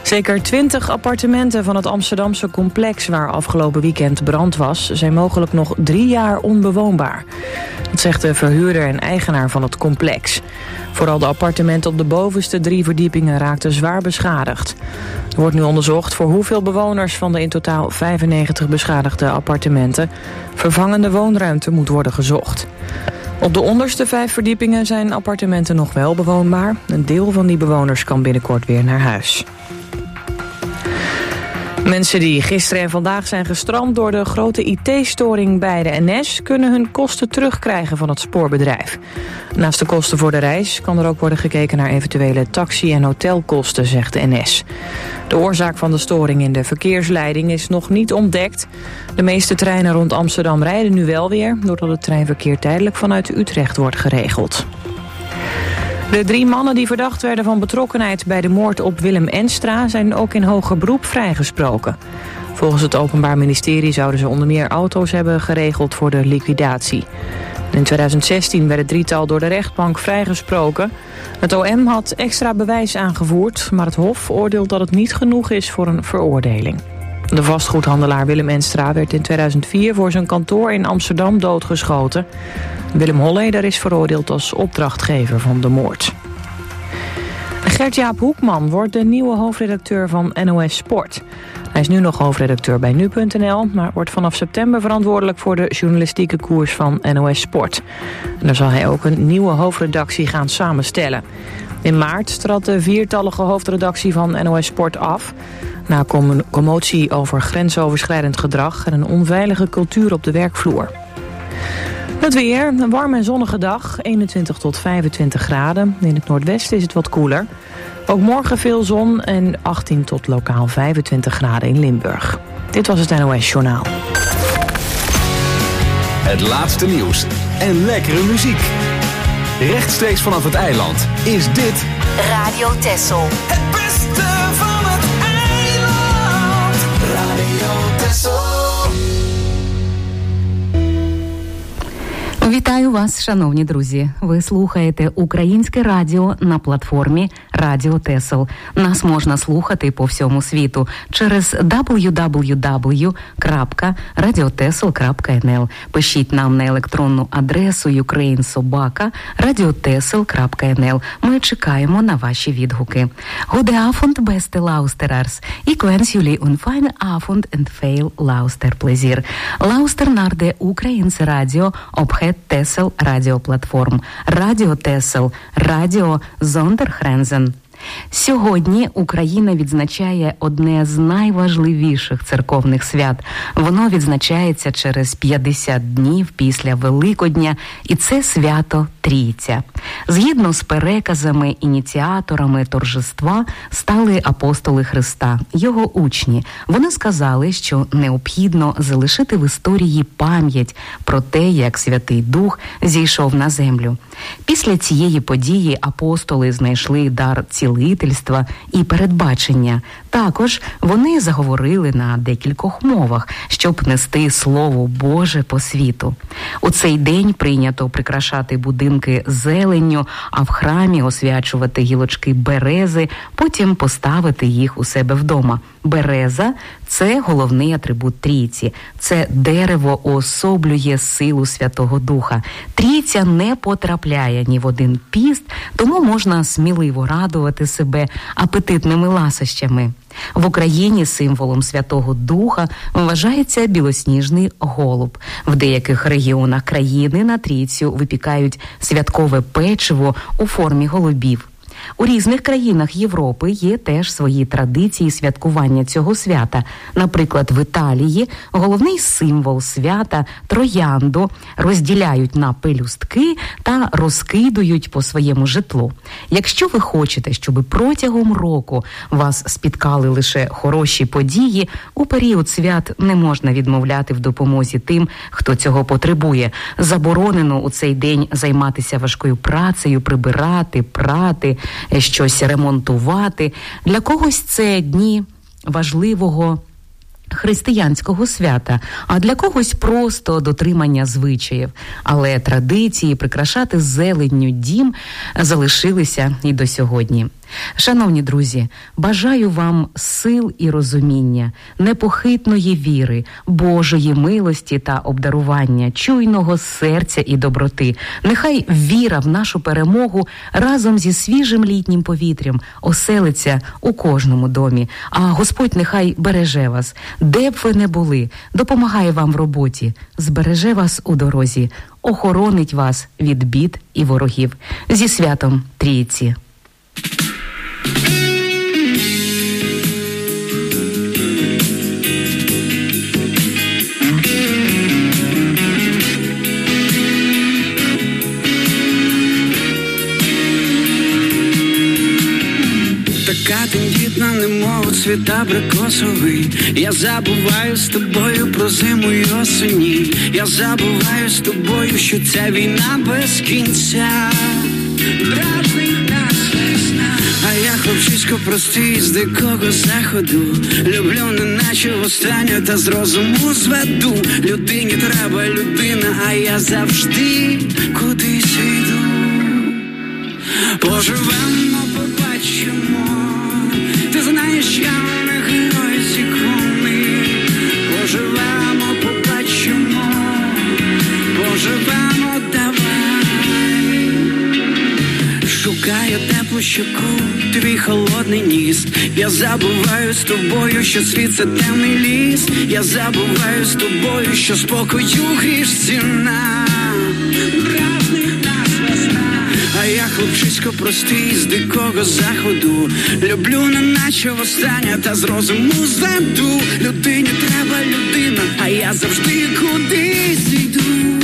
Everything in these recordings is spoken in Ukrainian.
Zeker 20 appartementen van het Amsterdamse complex waar afgelopen weekend brand was, zijn mogelijk nog 3 jaar onbewoonbaar. Dat zegt de verhuurder en eigenaar van het complex. Vooral de appartementen op de bovenste 3 verdiepingen raakten zwaar beschadigd. Er wordt nu onderzocht voor hoeveel bewoners van de in totaal 95 beschadigde appartementen vervangende woonruimte moet worden gezocht. Op de onderste 5 verdiepingen zijn appartementen nog wel bewoonbaar. Een deel van die bewoners kan binnenkort weer naar huis. Mensen die gisteren en vandaag zijn gestrand door de grote IT-storing bij de NS kunnen hun kosten terugkrijgen van het spoorbedrijf. Naast de kosten voor de reis kan er ook worden gekeken naar eventuele taxi- en hotelkosten, zegt de NS. De oorzaak van de storing in de verkeersleiding is nog niet ontdekt. De meeste treinen rond Amsterdam rijden nu wel weer, doordat het treinverkeer tijdelijk vanuit Utrecht wordt geregeld. De 3 mannen die verdacht werden van betrokkenheid bij de moord op Willem Enstra zijn ook in hoger beroep vrijgesproken. Volgens het Openbaar Ministerie zouden ze onder meer auto's hebben geregeld voor de liquidatie. In 2016 werd het drietal door de rechtbank vrijgesproken. Het OM had extra bewijs aangevoerd, maar het Hof oordeelt dat het niet genoeg is voor een veroordeling. De vastgoedhandelaar Willem Enstra werd in 2004 voor zijn kantoor in Amsterdam doodgeschoten. Willem Holleder is veroordeeld als opdrachtgever van de moord. Gert-Jaap Hoekman wordt de nieuwe hoofdredacteur van NOS Sport. Hij is nu nog hoofdredacteur bij nu.nl, maar wordt vanaf september verantwoordelijk voor de journalistieke koers van NOS Sport. En daar zal hij ook een nieuwe hoofdredactie gaan samenstellen. In maart trad de 4-tallige hoofdredactie van NOS Sport af. Na commotie over grensoverschrijdend gedrag en een onveilige cultuur op de werkvloer. Het weer, een warme en zonnige dag, 21 tot 25 graden. In het noordwesten is het wat koeler. Ook morgen veel zon en 18 tot lokaal 25 graden in Limburg. Dit was het NOS Journaal. Het laatste nieuws en lekkere muziek. Rechtstreeks vanaf het eiland is dit Radio Texel. Het beste van het eiland. Radio Texel. Вітаю вас, шановні друзі. Ви слухаєте українське радіо на платформі Радіо Тесел. Нас можна слухати по всьому світу через www.radiotesel.nl. Пишіть нам на електронну адресу ukrainsobaka.radiotesel.nl. Ми чекаємо на ваші відгуки. Goedenavond, beste luisteraars. Ik wens jullie een fijne avond en veel luisterplezier. Luister naar de Українське радіо op het Tessel radioplatform. Radio Tessel. Radio zonder grenzen. Сьогодні Україна відзначає одне з найважливіших церковних свят. Воно відзначається через 50 днів після Великодня, і це свято Трійця. Згідно з переказами, ініціаторами торжества стали апостоли Христа, його учні. Вони сказали, що необхідно залишити в історії пам'ять про те, як Святий Дух зійшов на землю. Після цієї події апостоли знайшли дар цілительства і передбачення. Також вони заговорили на декількох мовах, щоб нести Слово Боже по світу. У цей день прийнято прикрашати будинки зеленню, а в храмі освячувати гілочки берези, потім поставити їх у себе вдома. Береза – це головний атрибут Трійці. Це дерево уособлює силу Святого Духа. Трійця не потрапляє ні в один піст, тому можна сміливо радувати себе апетитними ласощами. В Україні символом Святого Духа вважається білосніжний голуб. В деяких регіонах країни на Трійцю випікають святкове печиво у формі голубів. У різних країнах Європи є теж свої традиції святкування цього свята. Наприклад, в Італії головний символ свята – троянду розділяють на пелюстки та розкидують по своєму житлу. Якщо ви хочете, щоб протягом року вас спіткали лише хороші події, у період свят не можна відмовляти в допомозі тим, хто цього потребує. Заборонено у цей день займатися важкою працею, прибирати, прати, щось ремонтувати. Для когось це дні важливого християнського свята, а для когось просто дотримання звичаїв. Але традиції прикрашати зеленню дім залишилися і до сьогодні. Шановні друзі, бажаю вам сил і розуміння, непохитної віри, Божої милості та обдарування, чуйного серця і доброти. Нехай віра в нашу перемогу разом зі свіжим літнім повітрям оселиться у кожному домі. А Господь нехай береже вас, де б ви не були, допомагає вам в роботі, збереже вас у дорозі, охоронить вас від бід і ворогів. Зі святом Трійці! Така тендітна, немов цвіт абрикосовий. Я забуваю з тобою про зиму й осені. Я забуваю з тобою, що ця війна без кінця. Дражнить нас весна. А я хлопчисько простий з дикого заходу. Люблю неначе востаннє, та з розуму зведу. Людині треба людина, а я завжди кудись йду. Поживемо, побачимо. Ти знаєш, я не герой з ікони. Поживемо, побачимо. Поживемо, давай. Шукаю теплу щоку, твій холодний ніс. Я забуваю з тобою, що світ це темний ліс. Я забуваю з тобою, що спокою гріш ціна. А я хлопчисько простий з дикого заходу. Люблю неначе востаннє, та з розуму зведу. Людині треба людина, а я завжди кудись йду.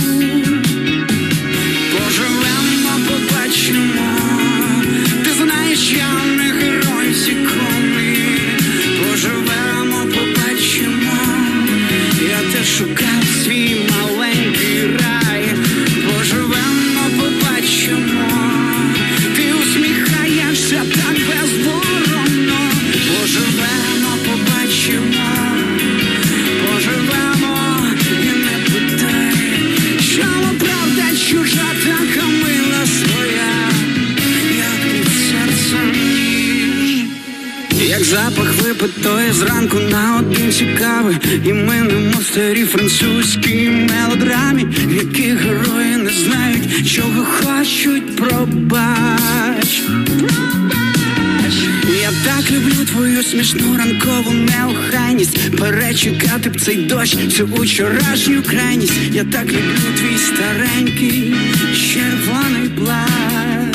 Поживемо, побачимо. Ти знаєш, я не герой з ікони. Поживемо, побачимо. Я теж шукав свій маленький рай. Поживемо, побачимо. Ти усміхаєшся так безборонно. Поживемо, побачимо. Поживемо і не питай, чому правда чужа така мила своя, як під серцем ніж. Як запах випитої зранку наодинці кави. І ми немов старі французькі мелодрамі, в яких герої не знають, чого хочуть. Пробач. Я так люблю твою смішну ранкову неохайність. Перечекати б цей дощ, цю учорашню крайність. Я так люблю твій старенький червоний плащ.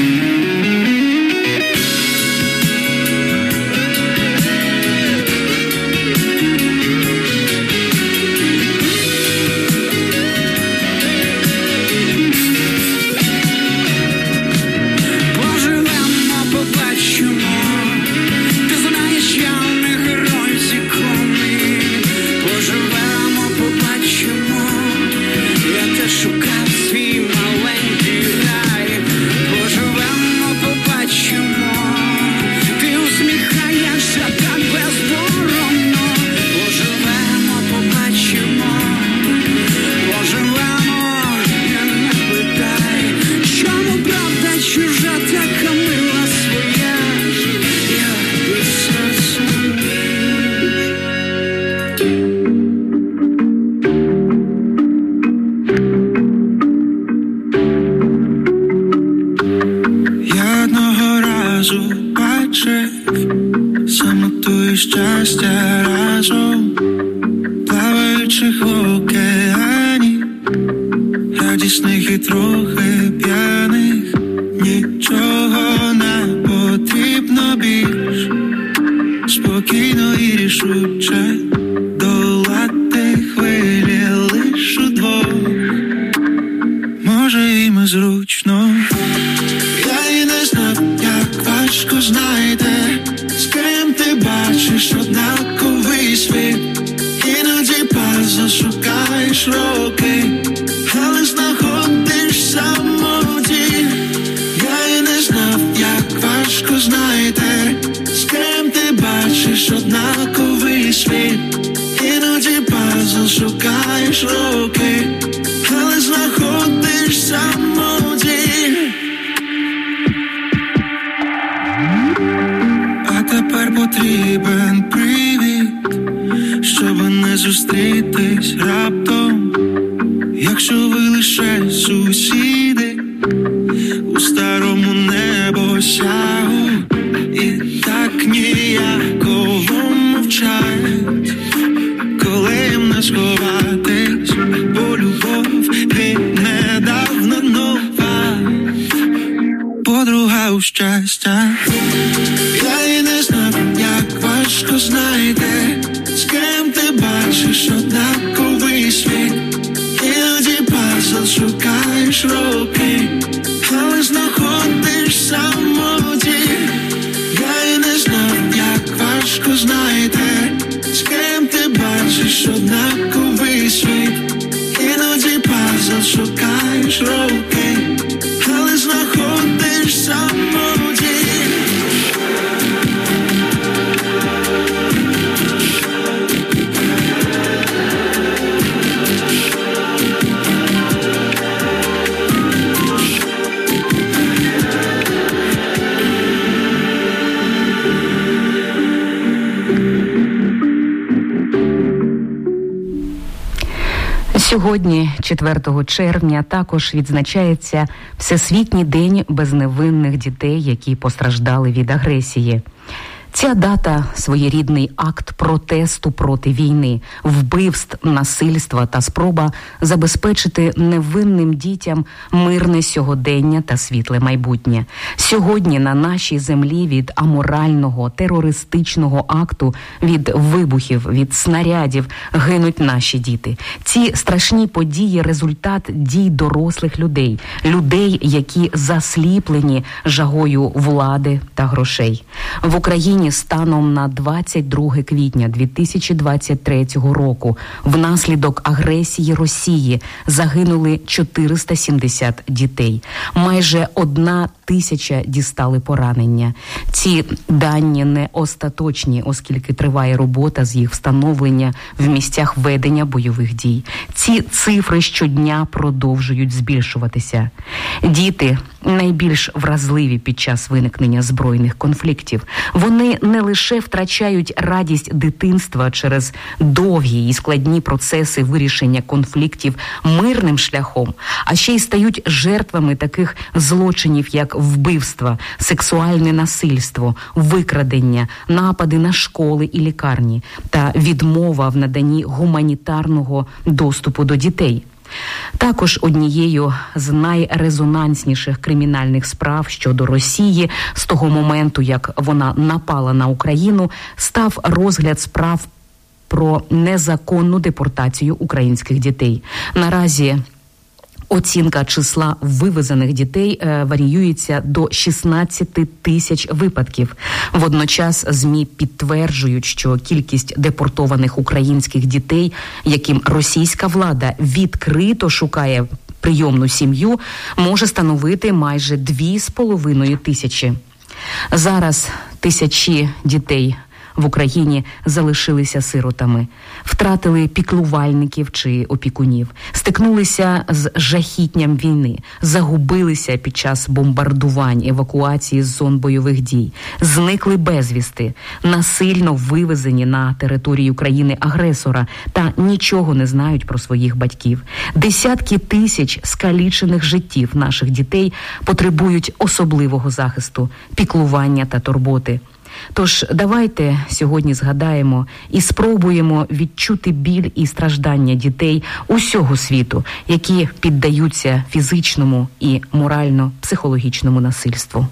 Шукав свій маленький рай. Поживемо, побачимо. Ти усміхаєшся так безборонно. Поживемо, побачимо. Поживемо і не питай, чому правда чужа така мила своя, як під серцем ніж. Самоту і щастя разом, плаваючих в океані, радісних і трохи п'яних. Нічого не потрібно більш, спокійно і рішуче долати хвилі лиш удвох. Може і ми зручно. Я і не знав, як важко знайти, з ким ти бачиш однаковий світ. Іноді пазл шукаєш роки, але знаходиш самоті. Я і не знав, як важко знайти, з ким ти бачиш однаковий світ. Іноді пазл шукаєш роки, але знаходиш самоті. потрібен привід, щоби не зустрітись раптом, якщо ви лише сусіди у старому небосягу, і так ніяково мовчать, коли їм не сховатись, бо любов від недавно нова, подруга у щастя. Я і не знав, як важко знайти, з ким ти бачиш однаковий світ. Іноді пазл шукаєш роки, але знаходиш самоті. Я і не знав, як важко знайти, з ким ти бачиш однаковий світ. Іноді пазл шукаєш роки, але знаходиш самоті. Сьогодні, 4 червня, також відзначається Всесвітній день безневинних дітей, які постраждали від агресії. Ця дата – своєрідний акт протесту проти війни, вбивств, насильства та спроба забезпечити невинним дітям мирне сьогодення та світле майбутнє. Сьогодні на нашій землі від аморального, терористичного акту, від вибухів, від снарядів гинуть наші діти. Ці страшні події – результат дій дорослих людей, людей, які засліплені жагою влади та грошей. В Україні станом на 22 квітня 2023 року внаслідок агресії Росії загинули 470 дітей. Майже 1000 дістали поранення. Ці дані не остаточні, оскільки триває робота з їх встановлення в місцях ведення бойових дій. Ці цифри щодня продовжують збільшуватися. Діти найбільш вразливі під час виникнення збройних конфліктів. Вони не лише втрачають радість дитинства через довгі і складні процеси вирішення конфліктів мирним шляхом, а ще й стають жертвами таких злочинів, як вбивства, сексуальне насильство, викрадення, напади на школи і лікарні та відмова в наданні гуманітарного доступу до дітей. Також однією з найрезонансніших кримінальних справ щодо Росії з того моменту, як вона напала на Україну, став розгляд справ про незаконну депортацію українських дітей. Наразі оцінка числа вивезених дітей варіюється до 16 тисяч випадків. Водночас ЗМІ підтверджують, що кількість депортованих українських дітей, яким російська влада відкрито шукає прийомну сім'ю, може становити майже 2,5 тисячі. Зараз тисячі дітей в Україні залишилися сиротами, втратили піклувальників чи опікунів, стикнулися з жахіттям війни, загубилися під час бомбардувань, евакуації з зон бойових дій, зникли безвісти, насильно вивезені на територію країни-агресора та нічого не знають про своїх батьків. Десятки тисяч скалічених життів наших дітей потребують особливого захисту, піклування та турботи. Тож давайте сьогодні згадаємо і спробуємо відчути біль і страждання дітей усього світу, які піддаються фізичному і морально-психологічному насильству.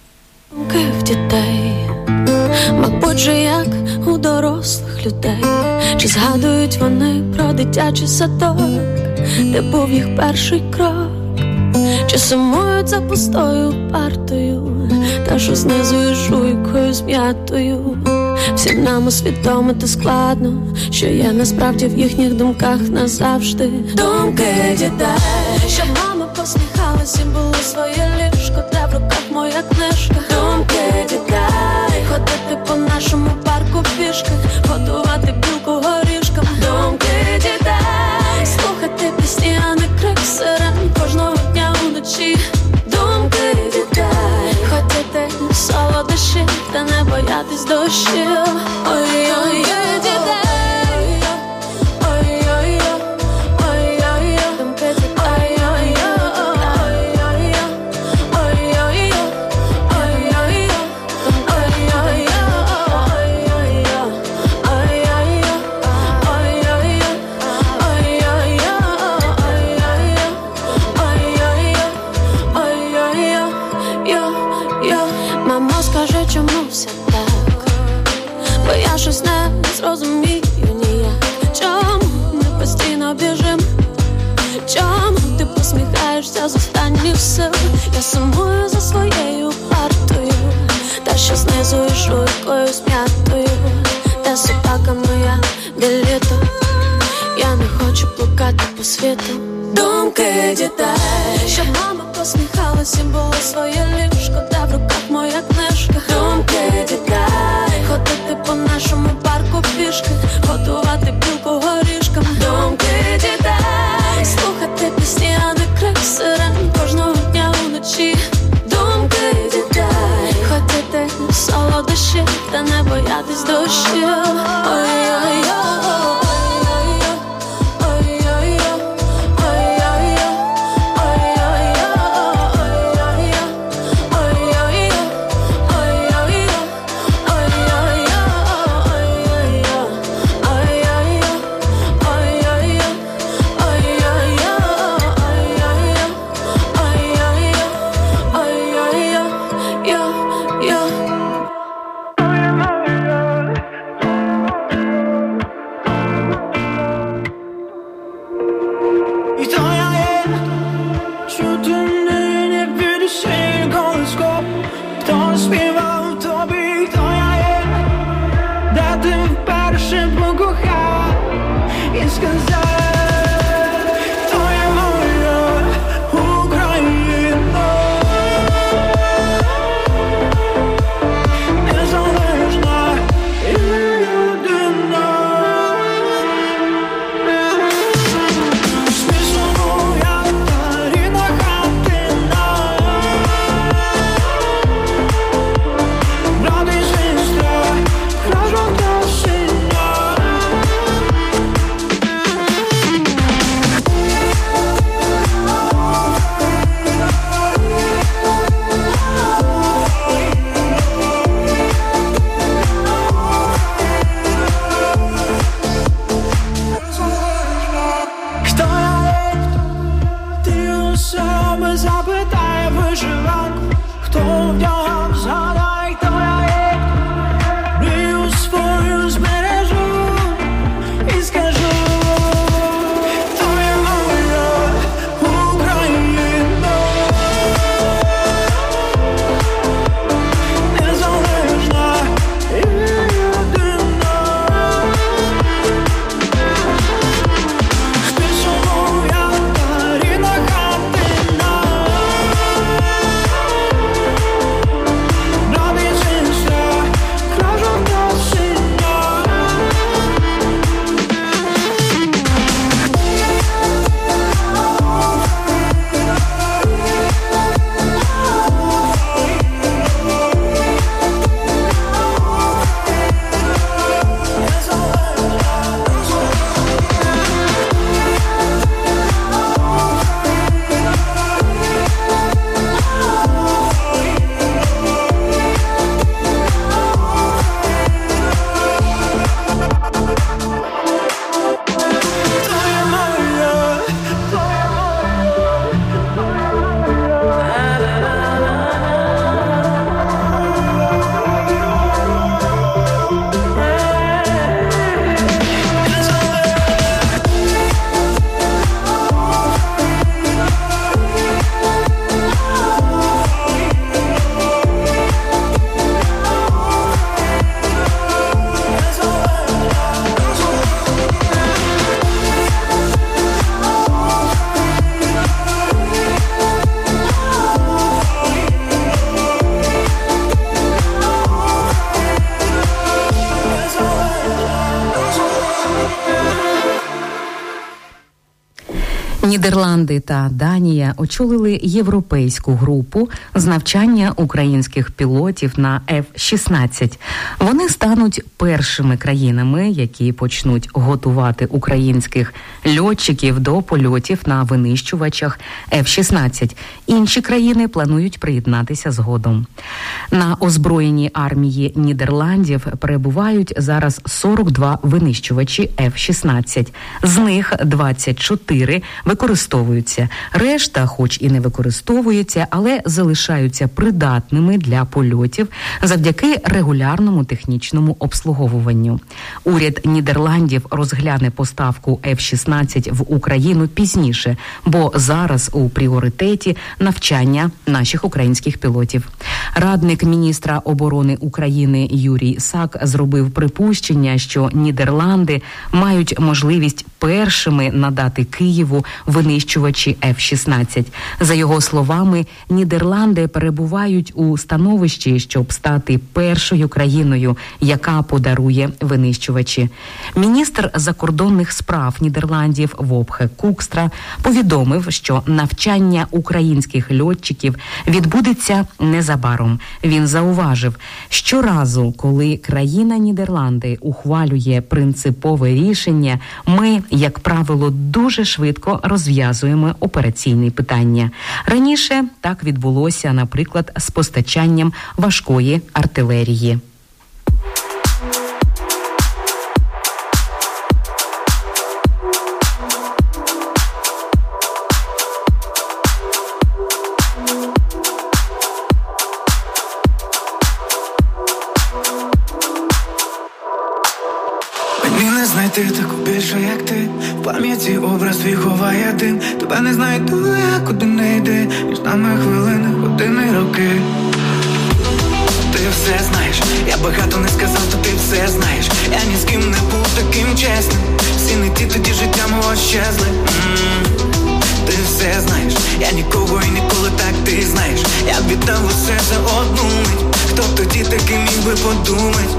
В дітей, мабуть же як у дорослих людей, чи згадують вони про дитячий садок, де був їх перший крок, чи сумують за пустою партою, та що знизу жуйкою зм'ятою. Всім нам усвідомити складно, що є насправді в їхніх думках назавжди. Думки дітей, щоб мами посміхалися і були своє ліжко, де в руках моя книжка. Думки дітей, ходити по нашому парку пішки, готувати білку горішками. Думки дітей, слухати пісні, а не крик сирен кожного дня уночі. Думки дітей, хотіти солодощі та не боятись дощів. Я сумую за своєю партою, та що знизу і швидкою смятою, та собака моя, де літо. Я не хочу блукати по світу. Думки дітей, щоб мама посміхалася, було своє ліжко, та в руках моя книжка. Думки дітей, ходити по нашому парку пішки, готувати білку горішками. Думки дітей, слухати пісні, а не крик сирен кожного дня уночі. Думки дітей, хотіти солодощі, та не боятись дощів. Ой-ой-ой. Нідерланди та Данія очолили європейську групу з навчання українських пілотів на F-16. Вони стануть першими країнами, які почнуть готувати українських льотчиків до польотів на винищувачах F-16. Інші країни планують приєднатися згодом. На озброєній армії Нідерландів перебувають зараз 42 винищувачі F-16. З них 24 використовуються. Решта, хоч і не використовуються, але залишаються придатними для польотів завдяки регулярному технічному обслуговуванню. Уряд Нідерландів розгляне поставку F-16 в Україну пізніше, бо зараз у пріоритеті навчання наших українських пілотів. Радник міністра оборони України Юрій Сак зробив припущення, що Нідерланди мають можливість першими надати Києву винищувачі F-16. За його словами, Нідерланди перебувають у становищі, щоб стати першою країною, яка подарує винищувачі. Міністр закордонних справ Нідерландів Вопхе Кукстра повідомив, що навчання українських льотчиків відбудеться незабаром. Він зауважив, щоразу, коли країна Нідерланди ухвалює принципове рішення, ми, як правило, дуже швидко розв'язуємо операційні питання. Раніше так відбулося, наприклад, з постачанням важкої артилерії. Знайти таку більше, як ти. В пам'яті образ твій ховає дим. Тебе не знайду я, куди не йди. Між нами хвилини, години, роки. Ти все знаєш, я багато не сказав, то ти все знаєш. Я ні з ким не був таким чесним. Всі не ті, тоді життя мого щезли. Ти все знаєш, я нікого і ніколи так, ти знаєш. Я б віддав усе за одну мить. Хто б тоді таки міг би подумать,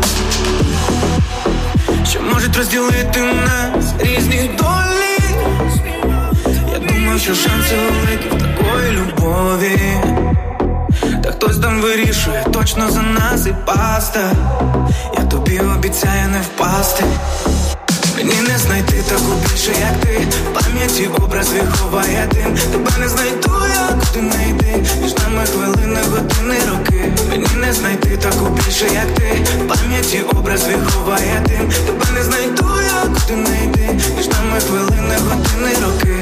що можуть розділити нас різні долі. Я думав, що шанси великі в такої любові. Та хтось там вирішує точно за нас і паста. Я тобі обіцяю не впасти. Мені не знайти таку більше, як ти. В пам'яті образ твій ховає дим. Тебе не знайду я, куди не йди. Між нами хвилини, години, роки. Мені не знайти таку більше, як ти. В пам'яті образ твій ховає дим. Тебе не знайду я, куди не йди. Між нами хвилини, години, роки.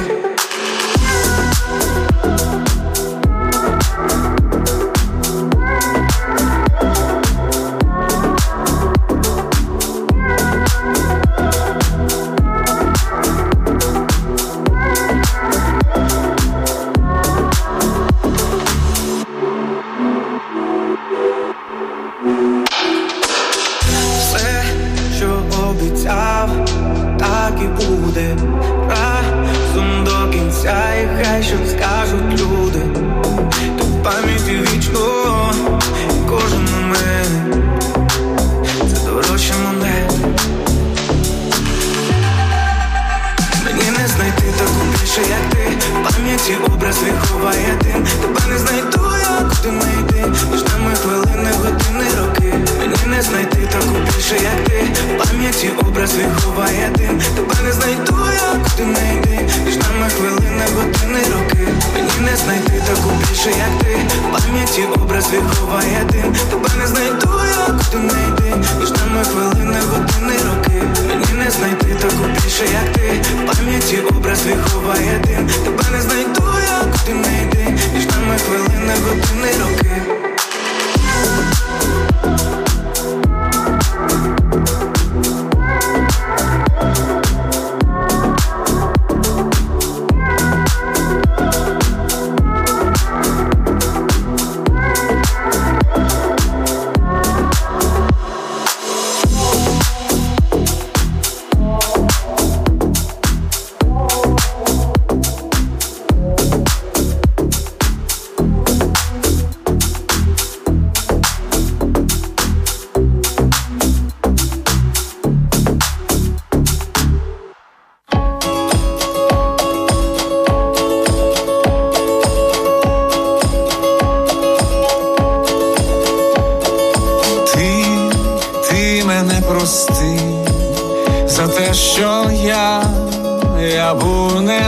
прости за те, що я був не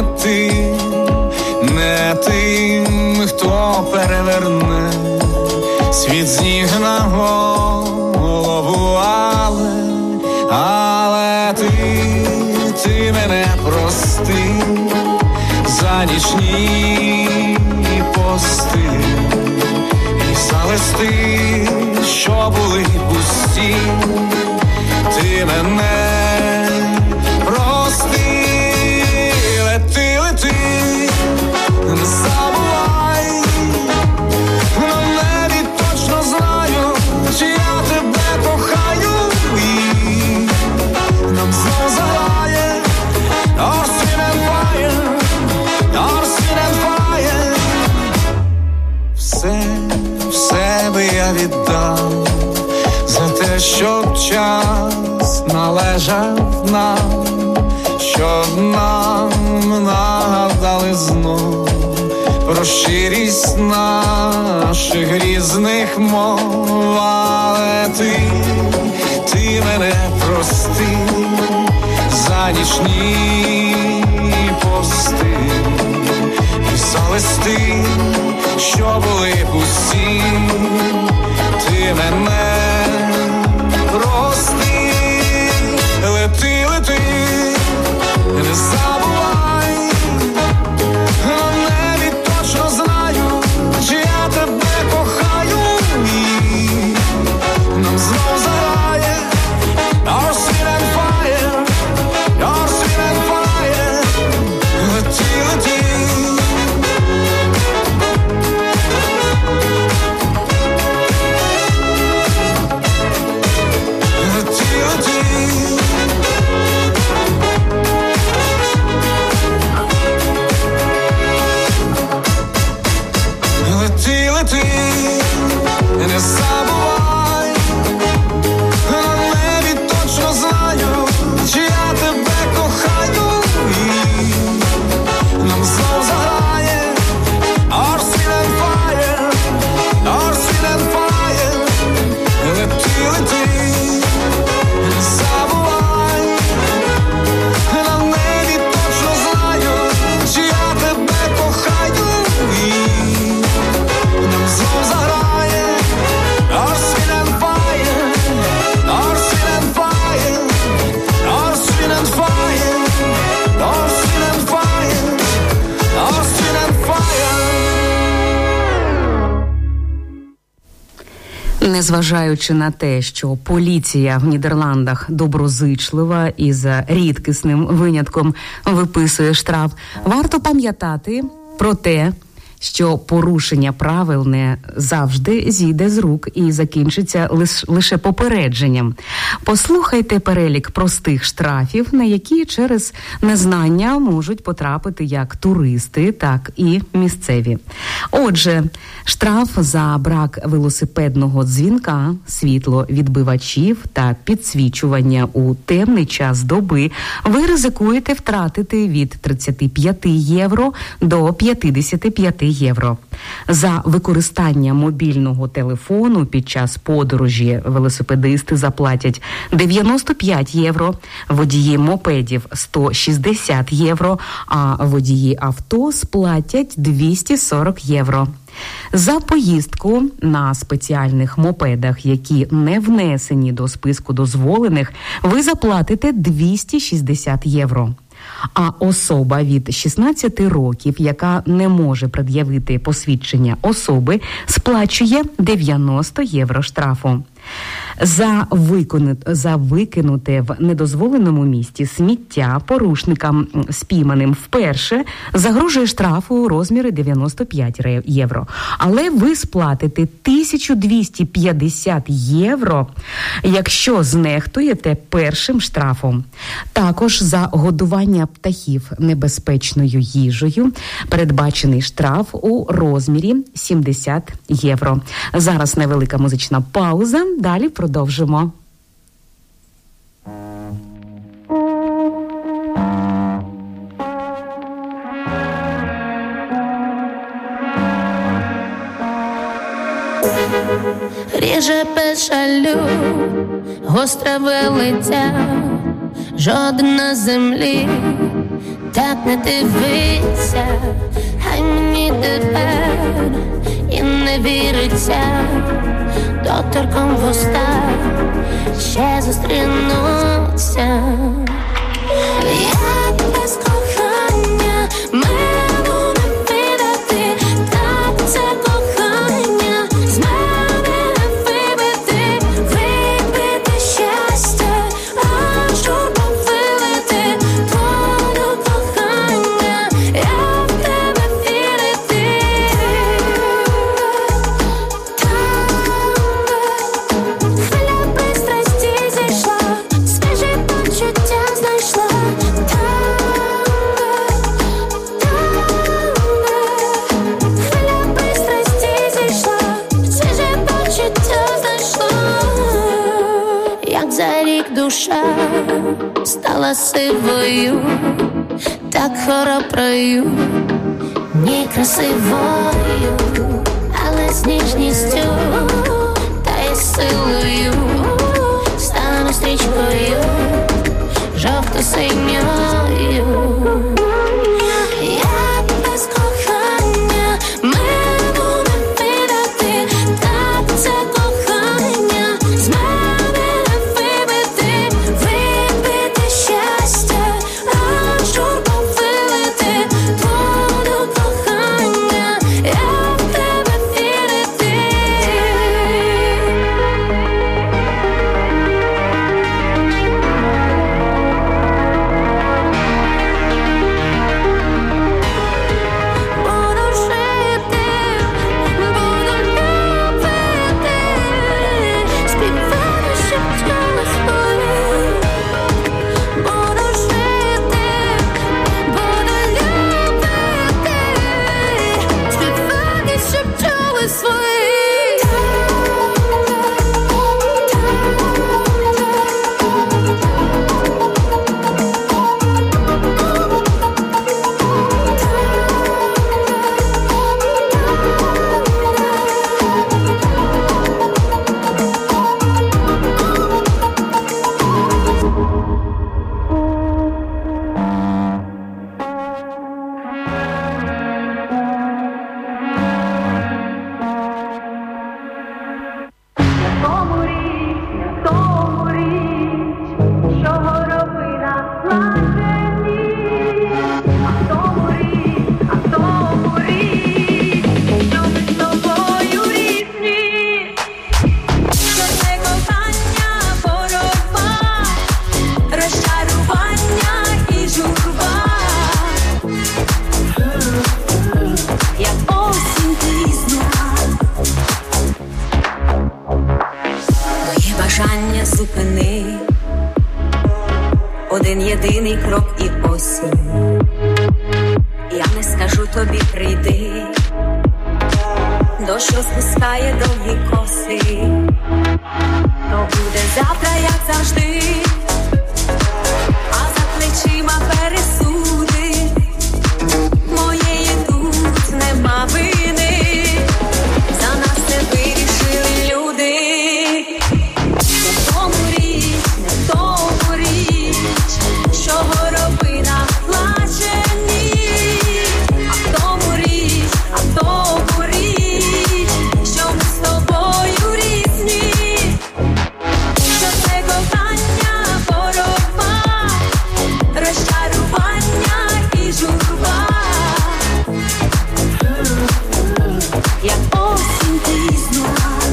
тим, хто переверне світ з ніг на голову, але ти мене прости за нічні пости і за листи, що були пусті. Ти мене прости, лети, не забувай, на небі точно знаю, чи я тебе кохаю, і нам знов заграє Our Sin and Fire, Our Sin and Fire. Все би я віддав за те, щоб час належав нам, щоб нам нагадали знов про щирість наших різних мов. Але ти мене прости за нічні пости і за листи, що були пусті. Ти мене прости, лети, не забувай, на небі точно знаю, чи я тебе кохаю, і нам знов заграє Our Sin and Fire, Our Sin and Fire. Лети, не забувай, на небі точно знаю, чи я тебе кохаю, і нам знов заграє Our Sin and Fire, Our Sin and Fire. Лети, не забувай, на небі точно знаю, чи я тебе кохаю, і нам знов заграє Our Sin and Fire, Our Sin and Fire, Our Sin and Fire, Our Sin and Fire, Our Sin and Fire. Незважаючи на те, що поліція в Нідерландах доброзичлива і за рідкісним винятком виписує штраф, варто пам'ятати про те, що порушення правил не завжди зійде з рук і закінчиться лише попередженням. Послухайте перелік простих штрафів, на які через незнання можуть потрапити як туристи, так і місцеві. Отже, штраф за брак велосипедного дзвінка, світловідбивачів та підсвічування у темний час доби ви ризикуєте втратити від 35 євро до 55 євро. За використання мобільного телефону під час подорожі велосипедисти заплатять 95 євро, водії мопедів 160 євро, а водії авто сплатять 240 євро. За поїздку на спеціальних мопедах, які не внесені до списку дозволених, ви заплатите 260 євро. А особа від 16 років, яка не може пред'явити посвідчення особи, сплачує 90 євро штрафу. За викинуте в недозволеному місці сміття порушникам, спійманим вперше, загрожує штраф у розмірі 95 євро. Але ви сплатите 1250 євро, якщо знехтуєте першим штрафом. Також за годування птахів небезпечною їжею передбачений штраф у розмірі 70 євро. Зараз невелика музична пауза, далі продовжимо. Ріже печалю гостре вилиття, жоден на землі так не дивиться, хай мені тепер і не віриться, доторком в уста ще зустрінуться. Як без кохання милу не видати, так це кохання з мене не вибити, вибити щастя, аж журбу вилити, твою кохання, я в тебе вірити. Хвиля пристрасті зійшла, свіжі почуття знайшла. Хвиля пристрасті зійшла, свіжі почуття знайшла. Як за рік душа стала сивою, так хороброю, ні красивою, але з ніжністю та й силою стану стрічкою жовто-синьою. Як без кохання милу не видати, так це кохання з мене не вибити, вибити щастя, аж журбу вилити, твою кохання, я в тебе вірити. Буду жити, буду любити, співати, щоб чули свої. Буду жити, буду любити, співати, щоб чули свої. Зупини один єдиний крок і осінь. Я не скажу тобі прийди, дощ розпускає довгі коси. То буде завтра, як завжди, а за плечима пересуди. Моєї тут нема вини, за нас це вирішили люди. Що горобина плаче, ні, а в тому річ, що ми з тобою різні, що це кохання, боротьба, розчарування і журба, як осінь пізна.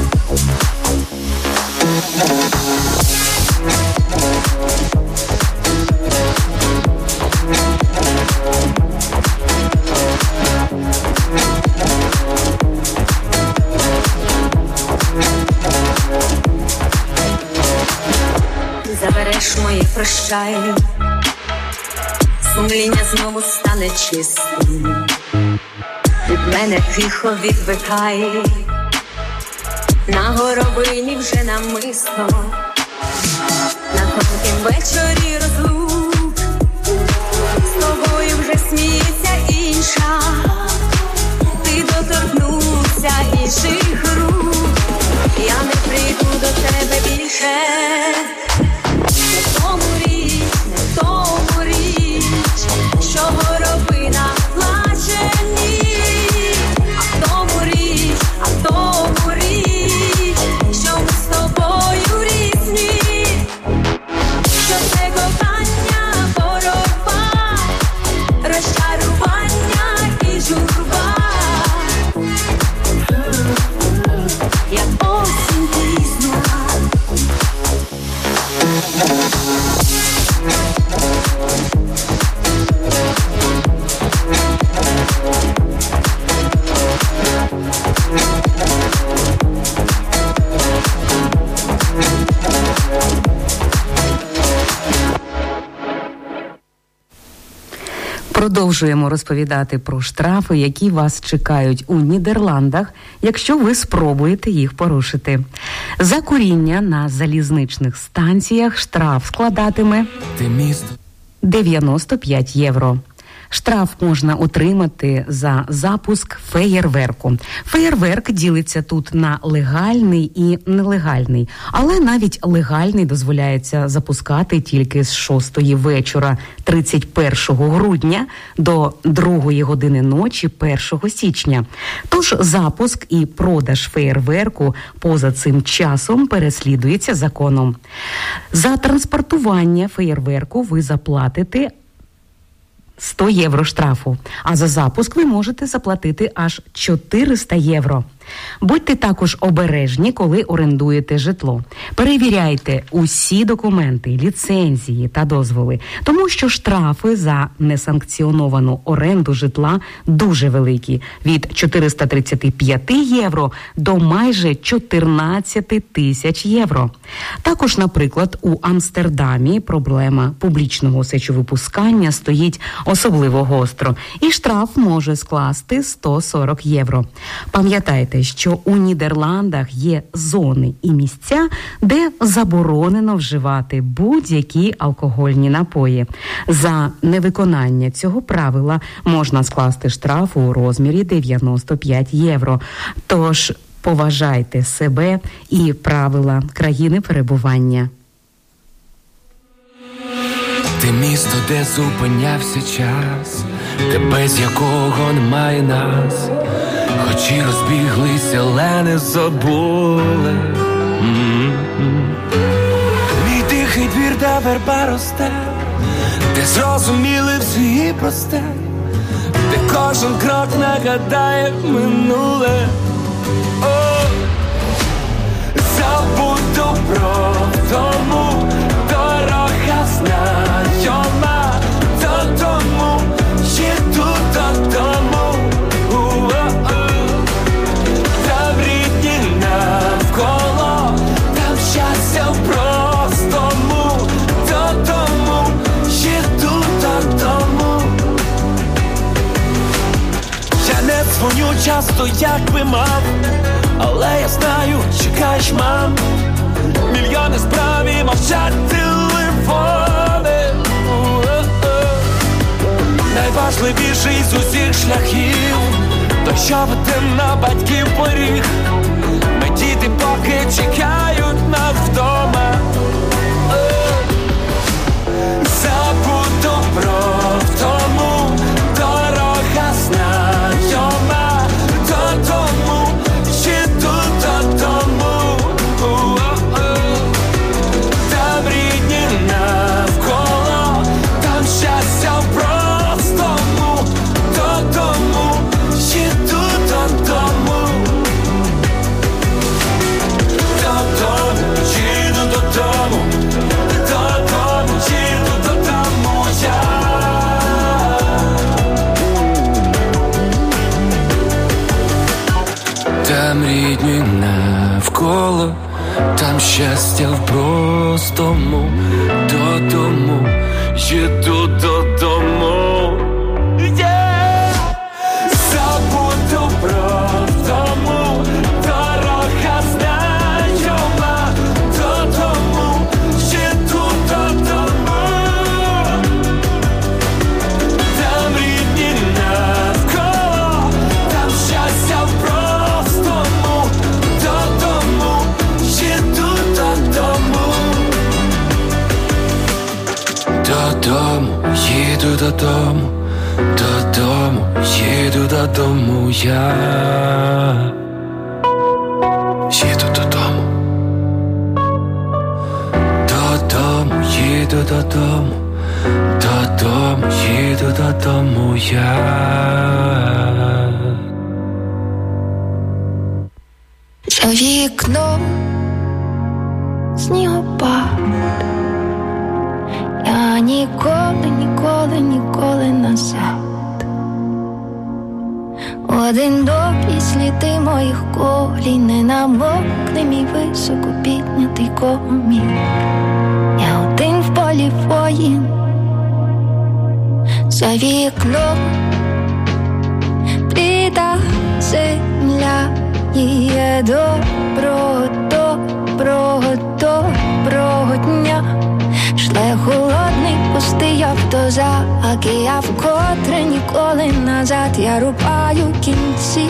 Забереш мої прощай, сумління знову стане чистим, від мене тихо відвикай, на горобині вже намисто, на тонкім вечорі розлук, з тобою вже сміється інша, ти доторкнувся інших рук, я не прийду до тебе більше. Продовжуємо розповідати про штрафи, які вас чекають у Нідерландах, якщо ви спробуєте їх порушити. За куріння на залізничних станціях штраф складатиме 95 євро. Штраф можна отримати за запуск феєрверку. Феєрверк ділиться тут на легальний і нелегальний, але навіть легальний дозволяється запускати тільки з 6-ї вечора 31 грудня до 2-ї години ночі 1 січня. Тож запуск і продаж феєрверку поза цим часом переслідується законом. За транспортування феєрверку ви заплатите 100 євро штрафу, а за запуск ви можете заплатити аж 400 євро. Будьте також обережні, коли орендуєте житло. Перевіряйте усі документи, ліцензії та дозволи, тому що штрафи за несанкціоновану оренду житла дуже великі – від 435 євро до майже 14 тисяч євро. Також, наприклад, у Амстердамі проблема публічного сечовипускання стоїть особливо гостро, і штраф може скласти 140 євро. Пам'ятайте, що у Нідерландах є зони і місця, де заборонено вживати будь-які алкогольні напої. За невиконання цього правила можна скласти штраф у розмірі 95 євро. Тож поважайте себе і правила країни перебування. Ти місто, де зупинявся час, де без якого немає нас. Хоч і розбіглися, але не забули. Мій тихий двір, де верба росте, де зрозуміли всі просте, де кожен крок нагадає минуле. О, забуду про тому, дорога знайома, додому, їду додому. Дзвоню часто, як би мав, але я знаю, чекаєш, мам. Мільйони справ і мовчать телефони. Найважливіший з усіх шляхів той, що веде на батьків поріг. Ми діти поки чекають нас вдома. Забуду про втому, дорога знайома, додому, їду додому. Там рідні навколо, там щастя в простому, додому, їду додому. Додому, їду додому, додому, їду додому я. Там рідні навколо, там щастя в простому, додому, їду додому. Забуду про втому, дорога знайома, додому, їду додому. Там рідні навколо, там щастя в простому, додому, їду додому. Додому, їду додому, додому, їду додому я. Їду додому, додому, їду додому, додому, їду додому я. За вікном снігопад, ніколи, ніколи, ніколи назад. Один довгий сліди моїх колін, не намокне мій високо піднятий комір. Я один в полі воїн, за вікном бліда земля, є доброго, доброго, доброго дня. Шле холодний пустий автозак, і я вкотре ніколи назад. Я рубаю кінці,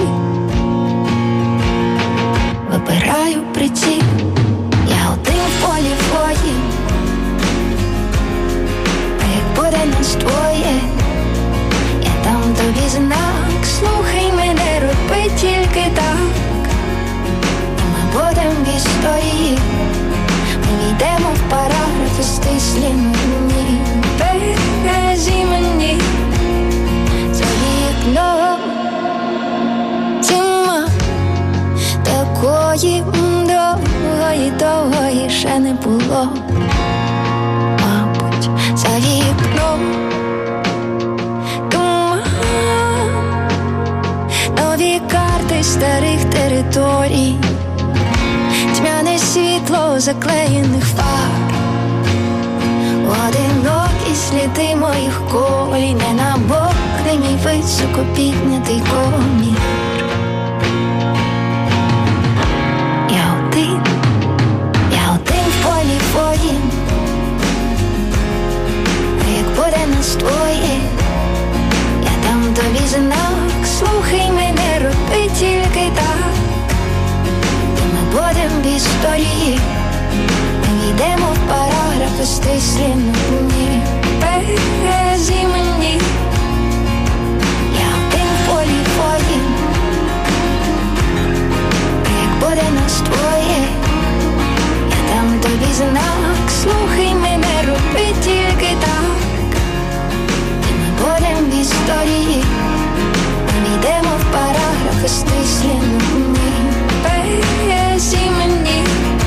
вибираю приціл. Я один в полі воїн, а як буде нас двоє, я дам тобі знак. Слухай мене, роби тільки так, і ми будем в історії. Ми війдемо в параграфи стислі мені, березі мені, за вікном зима. Такої довгої, довгої ще не було, мабуть, за вікном туман. Нові карти старих територій, тьмяне світло заклеєних фар, одинокі сліди моїх колін, не намокне мій високо піднятий комір. Я один в полі воїн, а як буде нас двоє, я дам тобі знак. Слухай мене, роби тільки так, будем в історії. Ми війдемо в параграфи стислі мені, березі мені. Я один в полі воїн, а як буде нас двоє, я дам тобі знак. Слухай мене, роби тільки так, і ми будем в історії. Ми війдемо в параграфи стислі мені, березі мені.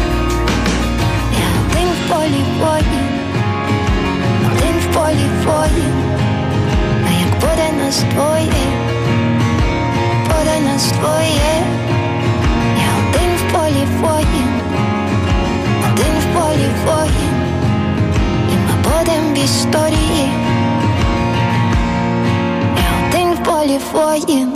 Я один в полі воїн, один в полі воїн, а як буде нас двоє, буде нас двоє. Я один в полі воїн, один в полі воїн, і ми будем в історії. Я один в полі воїн.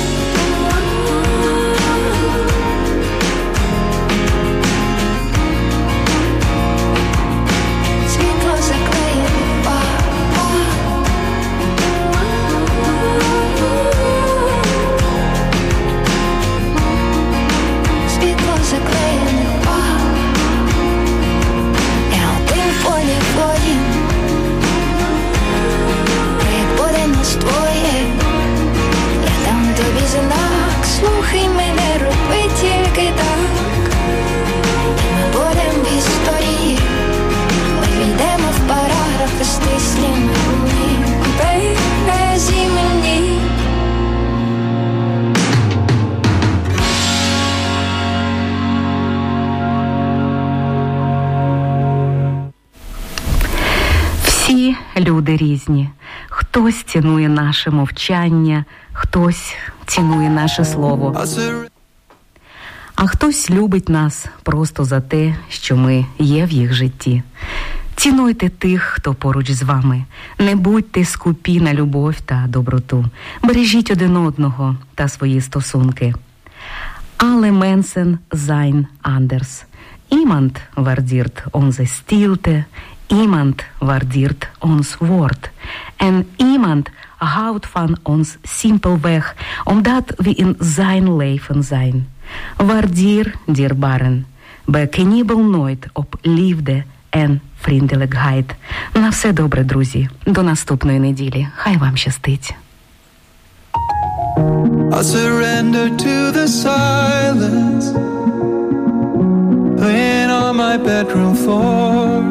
Слухай мене, роби тільки так, і ми будем в історії. Ми війдемо в параграфи стислі мені, березі мені. Всі люди різні. Хтось цінує наше мовчання, хтось цінує наше слово. А хтось любить нас просто за те, що ми є в їх житті. Цінуйте тих, хто поруч з вами. Не будьте скупі на любов та доброту. Бережіть один одного та свої стосунки. Alle mensen zijn anders. Iemand waardeert onze stilte. Iemand waardeert ons woord. En iemand houdt van ons simpelweg, omdat we in zijn leven zijn. Waardeer dierbaren. Beknibbel nooit op liefde en vriendelijkheid. На все добре, друзі. До наступної неділі. Хай вам щастить. I surrender to the silence, laying on my bedroom floor.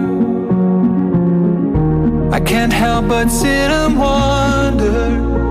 I can't help but sit and wonder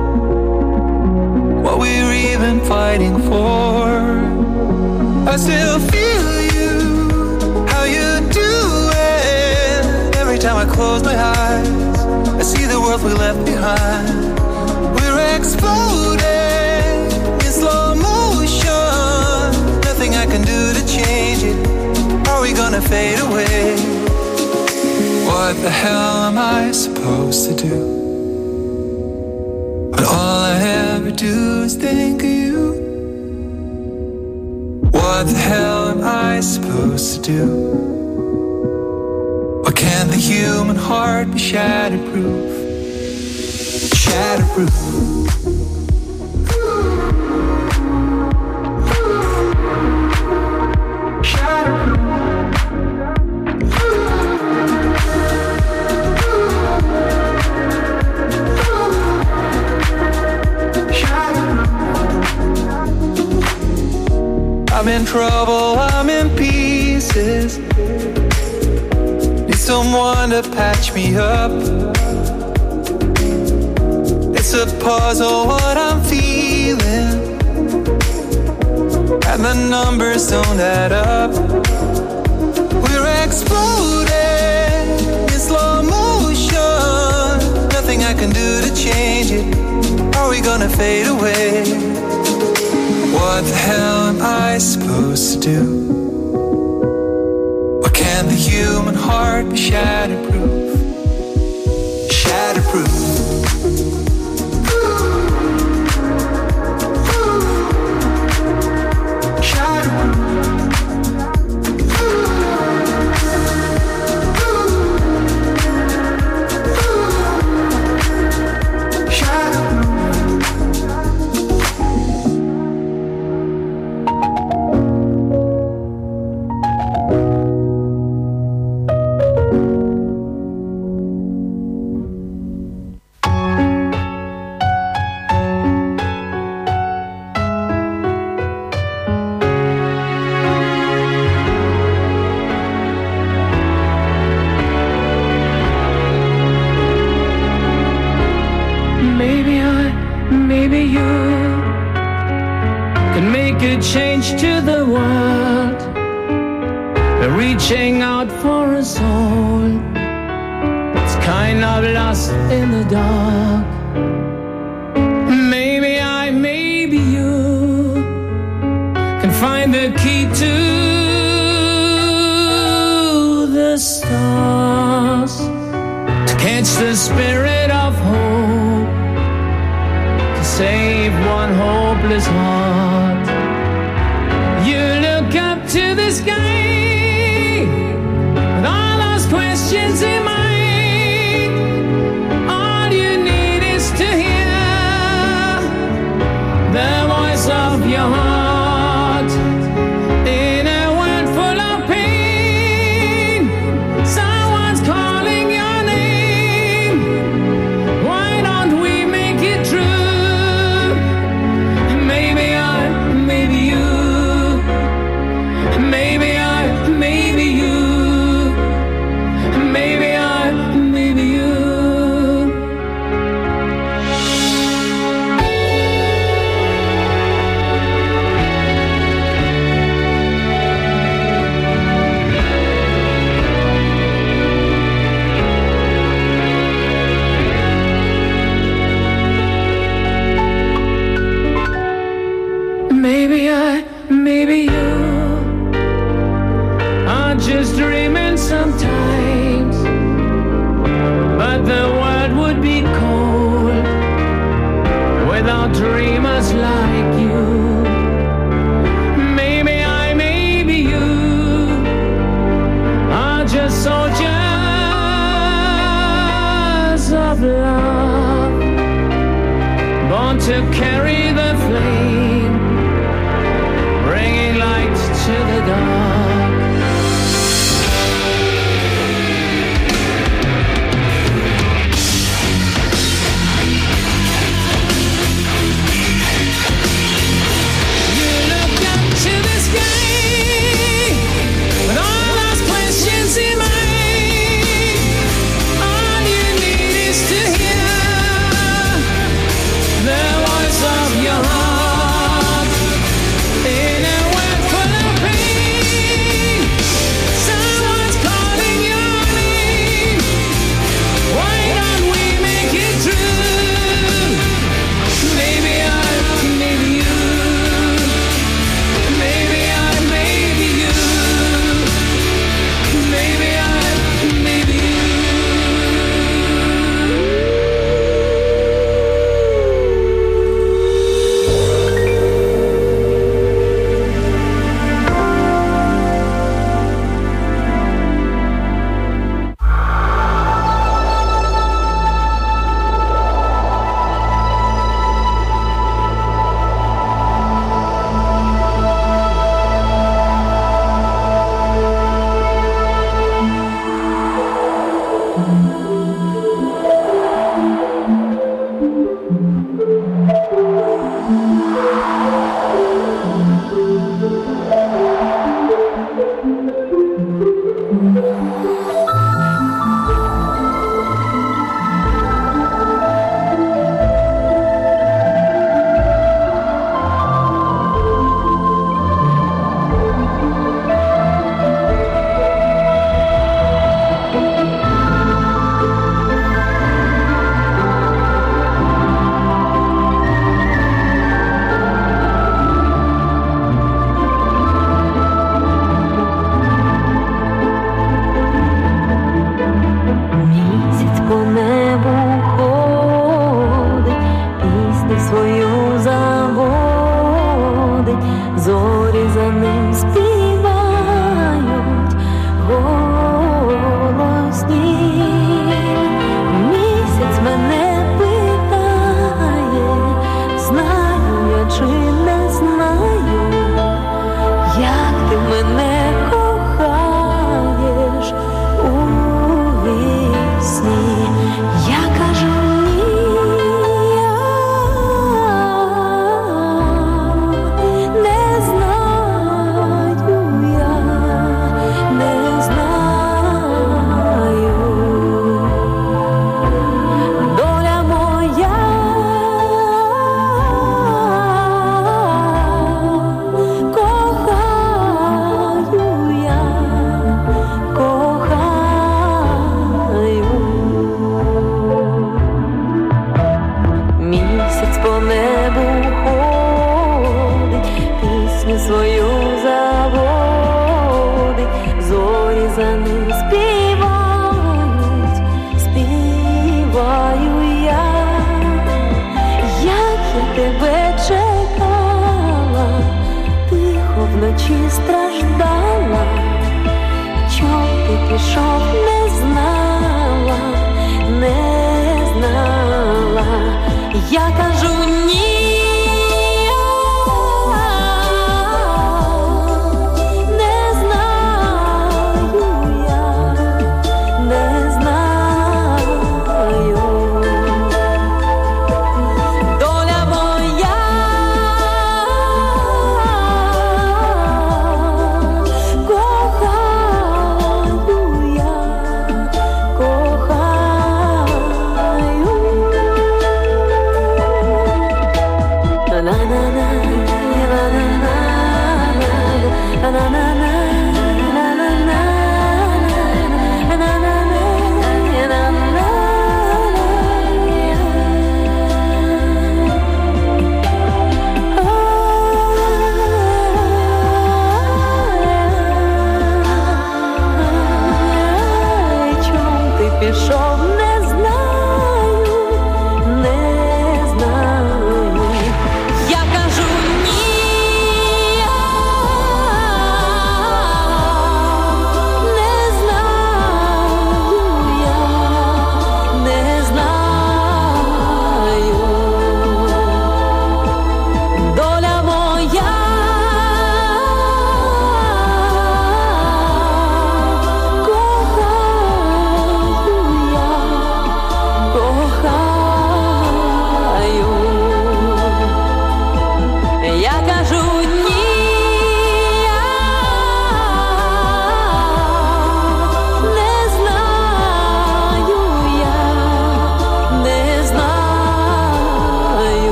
what we're even fighting for. I still feel you, how you do it. Every time I close my eyes, I see the world we left behind. We're exploding in slow motion. Nothing I can do to change it. Are we gonna fade away? What the hell am I supposed to do? But all I ever do is think of you. What the hell am I supposed to do? Or can the human heart be shatterproof? Shatterproof. I'm in trouble, I'm in pieces. Need someone to patch me up. It's a puzzle what I'm feeling, and the numbers don't add up. We're exploding in slow motion. Nothing I can do to change it. Are we gonna fade away? What the hell am I supposed to do? Or can the human heart be shatterproof? Shatterproof. Maybe you can make a change to the world by reaching out for a soul. It's kind of lost in the dark. Maybe you can find the key to the stars, to catch the spirit of hope, save one hopeless heart. You look up to the sky with all those questions in mind. All you need is to hear the voice of your heart. In a world full of pain, someone's calling your name. Why don't we make it true? Maybe you are just dreaming sometimes, but the world would be cold without dreamers like you. Maybe you are just soldiers of love, born to carry the flame, bringing light to the dark. You look up to the sky with all those questions in mind. All you need is to hear the voice of your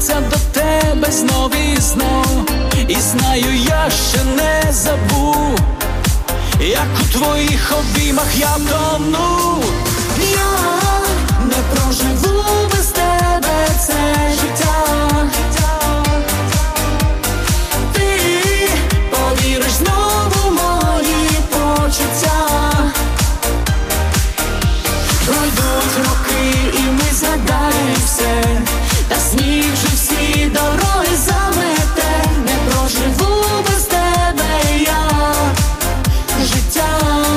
повернуся до тебе знов і знов. І знаю, я ще не забув, як у твоїх обіймах я тону. Я не проживу без тебе це життя. Ти повіриш знову мої почуття. Пройдуть роки і ми згадаємо все, та сніг же всі дороги замете. Не проживу без тебе я життя.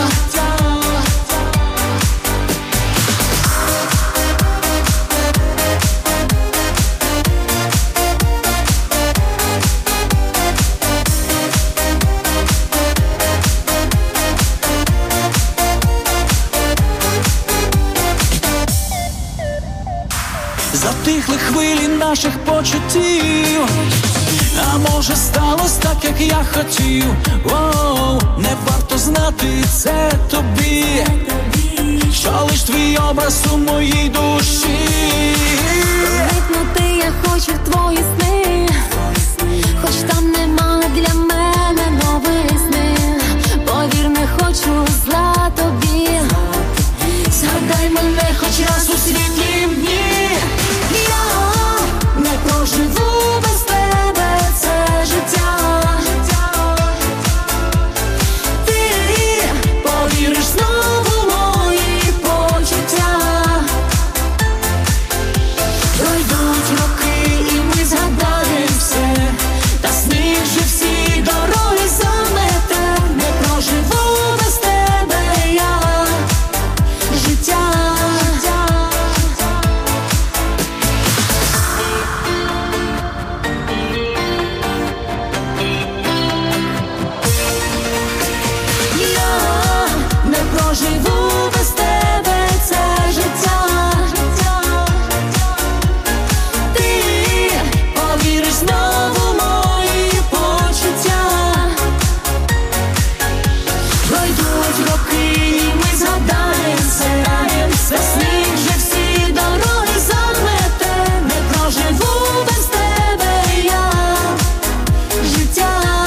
Затихли хвилі наших почуттів, а може сталося так, як я хотів. Оу, не варто знати це тобі, що лиш твій образ у моїй душі. Проникнути я хочу в твої сни, хоч там нема для мене новизни. Повір, не хочу зла тобі, згадай мене хоч раз у світлі дні. Я не проживу без тебе це життя. Ти повіриш знову мої почуття. Пройдуть роки і ми згадаємо все, та сніг же всі дороги замете. Не проживу без тебе я життя. Живу без тебе це життя. Ти повіриш знову мої почуття. Пройдуть роки і ми згадаємо все, сніг же всі дороги замете. Не проживу без тебе я життя.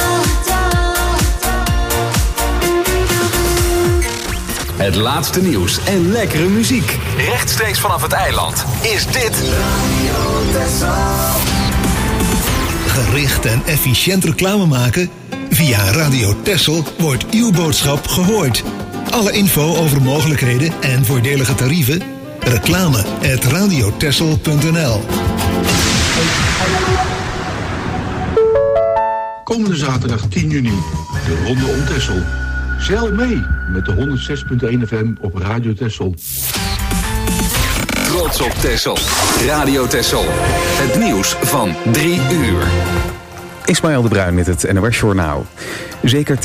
Het laatste nieuws en lekkere muziek. Rechtstreeks vanaf het eiland is dit Radio Texel. Gericht en efficiënt reclame maken? Via Radio Texel wordt uw boodschap gehoord. Alle info over mogelijkheden en voordelige tarieven? reclame@radiotexel.nl. Komende zaterdag 10 juni, de Ronde om Texel. Zeil mee met de 106.1 FM op Radio Texel. Trots op Texel. Radio Texel. Het nieuws van 3 uur. Ismaël de Bruin met het NOS Journaal. Zeker